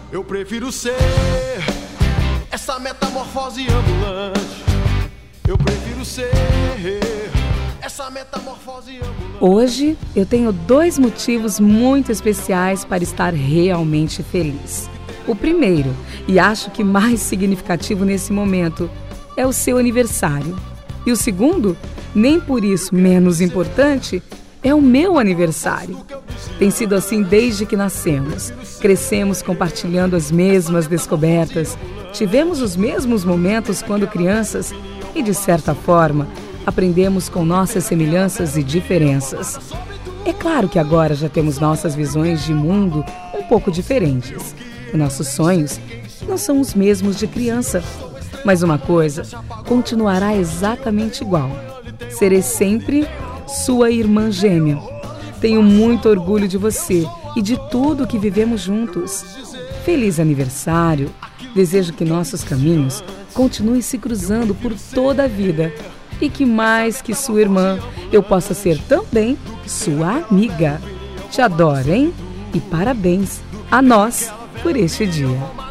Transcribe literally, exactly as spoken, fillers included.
Eu prefiro ser essa metamorfose ambulante. Eu prefiro ser essa metamorfose ambulante. Hoje eu tenho dois motivos muito especiais para estar realmente feliz. O primeiro, e acho que mais significativo nesse momento, é o seu aniversário. E o segundo, nem por isso menos importante, é o meu aniversário. Tem sido assim desde que nascemos. Crescemos compartilhando as mesmas descobertas, tivemos os mesmos momentos quando crianças e, de certa forma, aprendemos com nossas semelhanças e diferenças. É claro que agora já temos nossas visões de mundo um pouco diferentes. Nossos sonhos não são os mesmos de criança, mas uma coisa continuará exatamente igual. Serei sempre sua irmã gêmea. Tenho muito orgulho de você e de tudo que vivemos juntos. Feliz aniversário! Desejo que nossos caminhos continuem se cruzando por toda a vida e que mais que sua irmã, eu possa ser também sua amiga. Te adoro, hein? E parabéns a nós por este dia.